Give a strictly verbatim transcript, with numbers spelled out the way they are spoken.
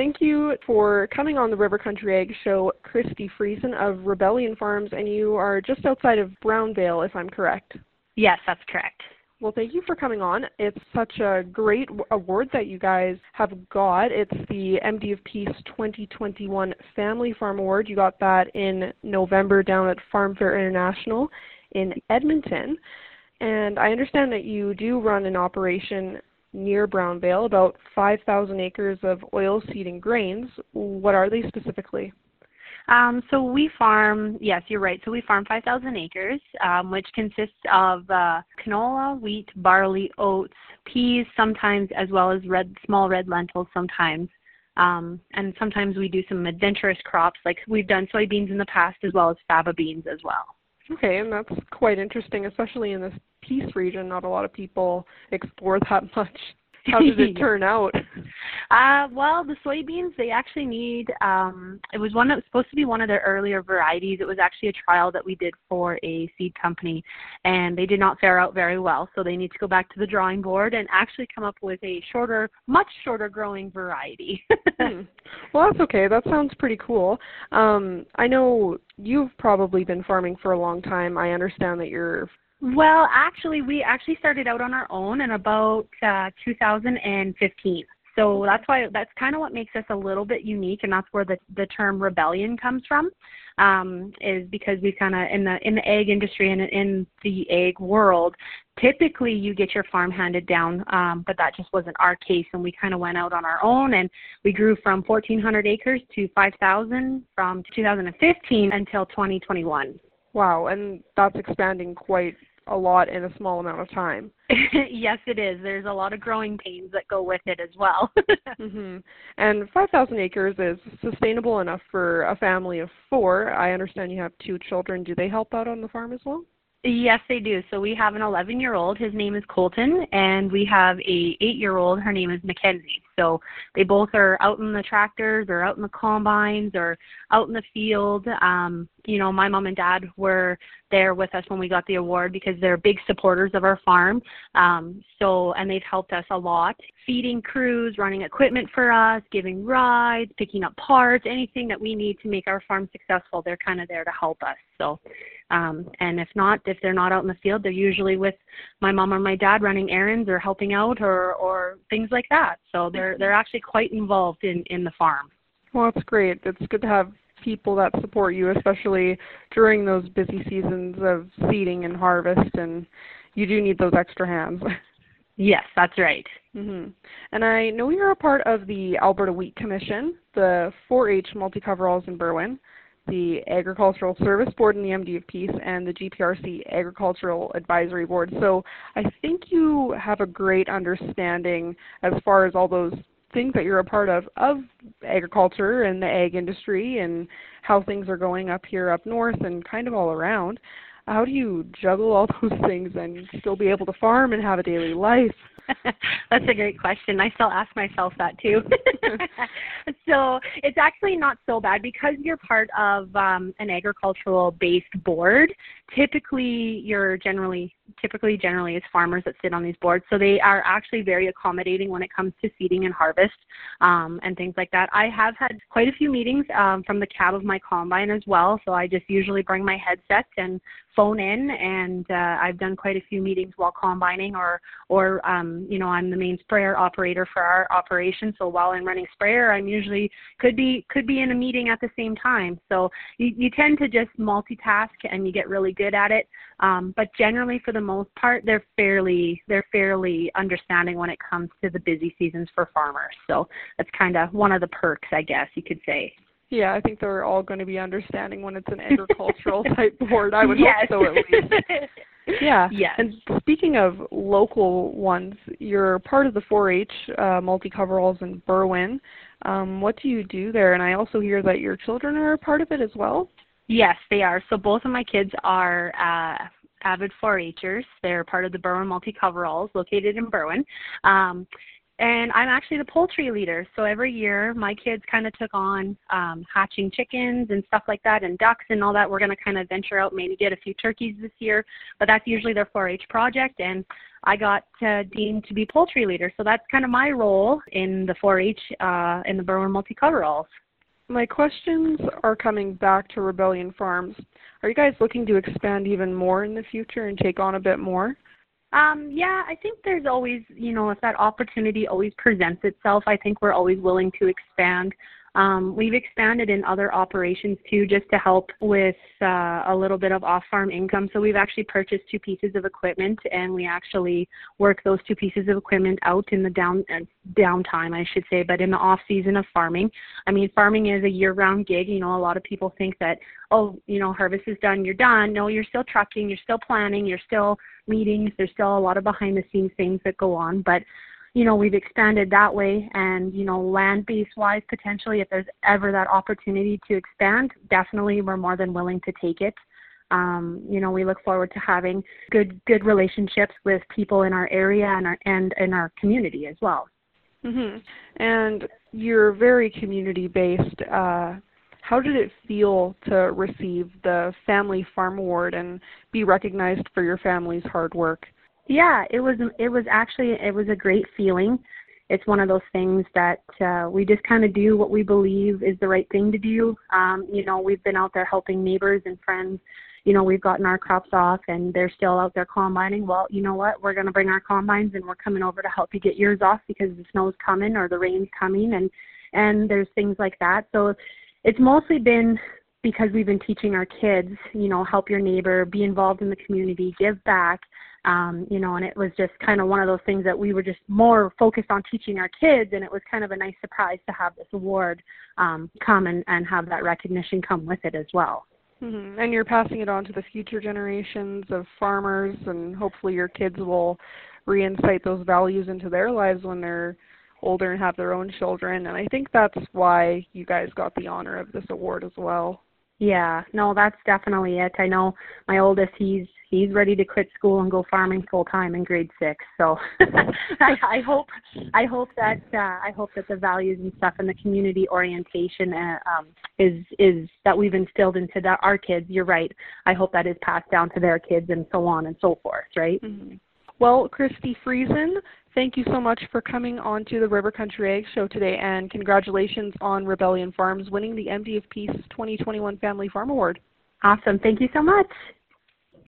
thank you for coming on the River Country Ag Show, Christy Friesen of Rebellion Farms, and you are just outside of Brownvale, if I'm correct. Yes, that's correct. Well, thank you for coming on. It's such a great award that you guys have got. It's the M D of Peace twenty twenty-one Family Farm Award. You got that in November down at Farm Fair International in Edmonton. And I understand that you do run an operation near Brownvale, about five thousand acres of oilseed and grains. What are they specifically? Um, so we farm, yes, you're right. So we farm five thousand acres, um, which consists of uh, canola, wheat, barley, oats, peas sometimes, as well as red, small red lentils sometimes. Um, and sometimes we do some adventurous crops, like we've done soybeans in the past, as well as faba beans as well. Okay, and that's quite interesting, especially in this Peace region. Not a lot of people explore that much. How did it turn out? Uh, well, the soybeans, they actually need, um, it was one that was supposed to be one of their earlier varieties. It was actually a trial that we did for a seed company, and they did not fare out very well. So they need to go back to the drawing board and actually come up with a shorter, much shorter growing variety. hmm. Well, that's okay. That sounds pretty cool. Um, I know you've probably been farming for a long time. I understand that you're Well, actually, we actually started out on our own in about uh, two thousand fifteen. So that's why that's kind of what makes us a little bit unique, and that's where the the term rebellion comes from. Um, is because we kind of in the in the egg industry and in the egg world, typically you get your farm handed down, um, but that just wasn't our case, and we kind of went out on our own, and we grew from fourteen hundred acres to five thousand from two thousand fifteen until twenty twenty-one. Wow, and that's expanding quite a lot in a small amount of time. Yes, it is. There's a lot of growing pains that go with it as well. mm-hmm. And five thousand acres is sustainable enough for a family of four. I understand you have two children. Do they help out on the farm as well? Yes, they do. So we have an eleven-year-old. His name is Colton, and we have a eight-year-old. Her name is Mackenzie. So they both are out in the tractors or out in the combines or out in the field. Um, you know, my mom and dad were there with us when we got the award because they're big supporters of our farm. Um, so, and they've helped us a lot, feeding crews, running equipment for us, giving rides, picking up parts, anything that we need to make our farm successful. They're kind of there to help us. So, um, and if not, if they're not out in the field, they're usually with my mom or my dad running errands or helping out or, or things like that. So they're they're actually quite involved in, in the farm. Well, that's great. It's good to have people that support you, especially during those busy seasons of seeding and harvest, and you do need those extra hands. Yes, that's right. Mm-hmm. And I know you're a part of the Alberta Wheat Commission, the four H Multi-Coveralls in Berwyn, the Agricultural Service Board in the M D of Peace, and the G P R C Agricultural Advisory Board. So I think you have a great understanding as far as all those things that you're a part of, of agriculture and the ag industry and how things are going up here up north and kind of all around. How do you juggle all those things and still be able to farm and have a daily life? That's a great question. I still ask myself that too. So it's actually not so bad because you're part of um, an agricultural-based board. Typically, you're generally typically generally it's farmers that sit on these boards, so they are actually very accommodating when it comes to seeding and harvest um, and things like that. I have had quite a few meetings um, from the cab of my combine as well, so I just usually bring my headset and phone in, and uh, I've done quite a few meetings while combining, or or um, you know, I'm the main sprayer operator for our operation, so while I'm running sprayer, I'm usually could be could be in a meeting at the same time. So you, you tend to just multitask and you get really good at it. Um, but generally, for the most part, they're fairly they're fairly understanding when it comes to the busy seasons for farmers. So that's kind of one of the perks, I guess you could say. Yeah, I think they're all going to be understanding when it's an agricultural type board. I would yes. hope so, at least. Yeah. Yes. And speaking of local ones, you're part of the four H uh, Multi-Coveralls in Berwyn. Um, what do you do there? And I also hear that your children are a part of it as well. Yes, they are. So both of my kids are uh, avid four Hers. They're part of the Berwyn Multi-Coveralls located in Berwyn. Um, And I'm actually the poultry leader. So every year my kids kind of took on um, hatching chickens and stuff like that and ducks and all that. We're going to kind of venture out, maybe get a few turkeys this year. But that's usually their four H project. And I got uh, deemed to be poultry leader. So that's kind of my role in the four H uh, in the Berwyn Multi-Coveralls. My questions are coming back to Rebellion Farms. Are you guys looking to expand even more in the future and take on a bit more? Um, yeah, I think there's always, you know, if that opportunity always presents itself, I think we're always willing to expand. Um, we've expanded in other operations too, just to help with uh, a little bit of off-farm income. So we've actually purchased two pieces of equipment, and we actually work those two pieces of equipment out in the down uh, downtime, I should say, but in the off-season of farming. I mean, farming is a year-round gig. You know, a lot of people think that, oh, you know, harvest is done, you're done. No, you're still trucking, you're still planning, you're still meetings. There's still a lot of behind-the-scenes things that go on, but you know, we've expanded that way, and, you know, land-base-wise, potentially, if there's ever that opportunity to expand, definitely we're more than willing to take it. Um, you know, we look forward to having good good relationships with people in our area and our and in our community as well. Mm-hmm. And you're very community-based. Uh, how did it feel to receive the Family Farm Award and be recognized for your family's hard work? Yeah, it was it was actually it was a great feeling. It's one of those things that uh, we just kind of do what we believe is the right thing to do. Um, you know, we've been out there helping neighbors and friends. You know, we've gotten our crops off, and they're still out there combining. Well, you know what? We're going to bring our combines, and we're coming over to help you get yours off because the snow's coming or the rain's coming, and and there's things like that. So it's mostly been because we've been teaching our kids, you know, help your neighbor, be involved in the community, give back. Um, you know, and it was just kind of one of those things that we were just more focused on teaching our kids, and it was kind of a nice surprise to have this award um, come and, and have that recognition come with it as well. Mm-hmm. And you're passing it on to the future generations of farmers, and hopefully your kids will re-incite those values into their lives when they're older and have their own children. And I think that's why you guys got the honor of this award as well. Yeah, no, that's definitely it. I know my oldest, he's he's ready to quit school and go farming full time in grade six. So I, I hope I hope that uh, I hope that the values and stuff and the community orientation uh, um, is is that we've instilled into the, our kids. You're right. I hope that is passed down to their kids and so on and so forth. Right. Mm-hmm. Well, Christy Friesen, thank you so much for coming on to the River Country Ag Show today, and congratulations on Rebellion Farms winning the M D of Peace twenty twenty-one Family Farm Award. Awesome. Thank you so much.